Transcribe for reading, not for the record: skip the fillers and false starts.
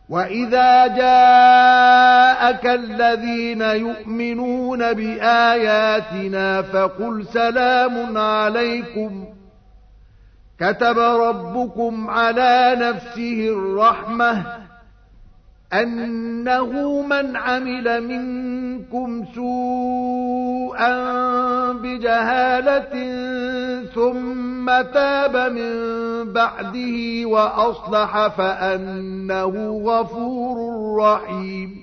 وَإِذَا جَاءَكَ الَّذِينَ يُؤْمِنُونَ بِآيَاتِنَا فَقُلْ سَلَامٌ عَلَيْكُمْ كَتَبَ رَبُّكُمْ عَلَى نَفْسِهِ الرَّحْمَةَ أَنَّهُ مَنْ عَمِلَ مِنكُمْ سُوءًا بِجَهَالَةٍ ثُمَّ تَابَ مِن بَعْدِهِ وَأَصْلَحَ فَأَنَّهُ غَفُورٌ رَّحِيمٌ